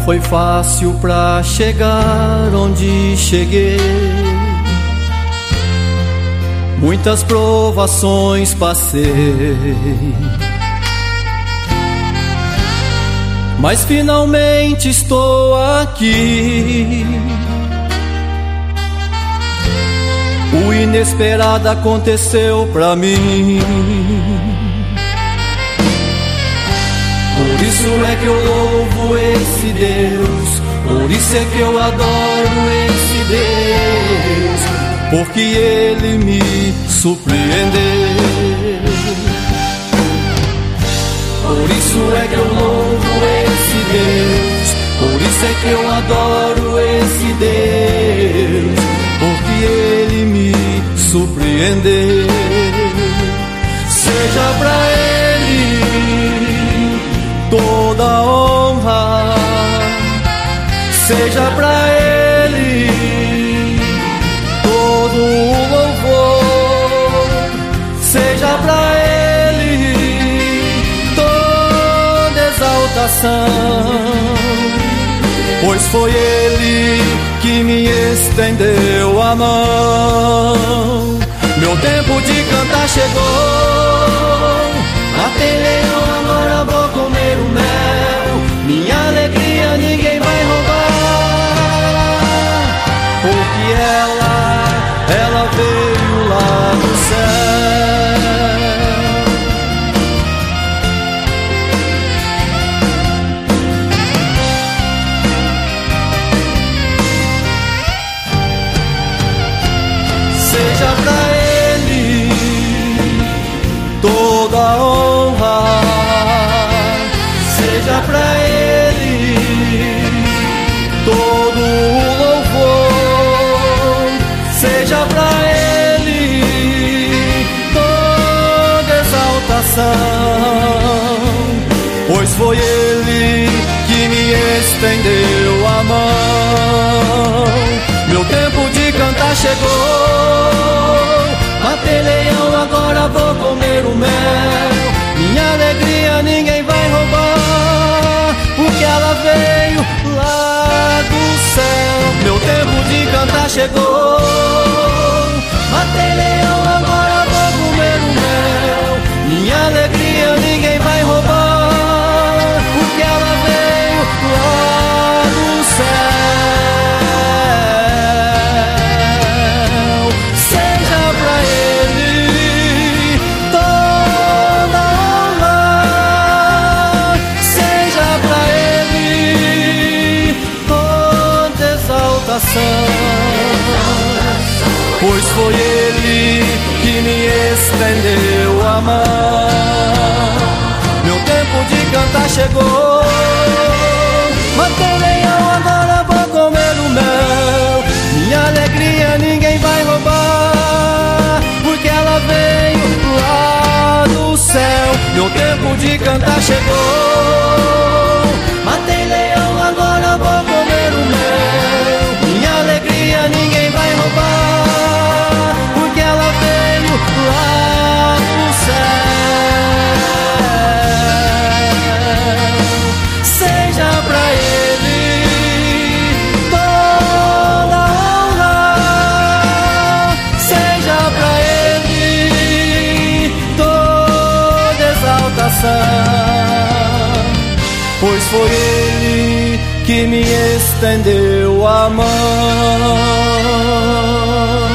foi fácil pra chegar onde cheguei. Muitas provações passei, mas finalmente estou aqui. O inesperado aconteceu pra mim. Por isso é que eu louvo esse Deus, por isso é que eu adoro esse Deus, porque Ele me surpreendeu. Por isso é que eu louvo esse Deus, por isso é que eu adoro esse Deus, porque Ele me surpreendeu. Seja pra Ele toda a honra, seja pra Ele todo o louvor, seja pra Ele toda exaltação, pois foi Ele que me estendeu a mão. Meu tempo de cantar chegou, matei leão, agora vou comer o mel. Minha alegria ninguém vai roubar, porque ela veio lá do céu. Seja pra Ele toda a honra, seja pra Ele todo o louvor, seja pra Ele toda exaltação, pois foi Ele que me estendeu a mão. Meu tempo de cantar chegou, matei leão, agora vou comer o mel. Minha alegria ninguém vai roubar, porque ela veio lá do céu. Meu tempo de cantar chegou, matei leão, agora vou comer o mel. Minha alegria ninguém vai roubar, porque ela veio lá do céu. Pois foi Ele que me estendeu a mão. Meu tempo de cantar chegou, matei leão, agora vou comer o mel. Minha alegria ninguém vai roubar, porque ela veio lá do céu. Meu tempo de cantar chegou, matei leão, agora vou comer o mel. Minha alegria ninguém vai roubar, porque ela veio lá do céu. Seja pra Ele toda a honra, seja pra Ele toda exaltação, pois foi Ele que me estendeu a mão.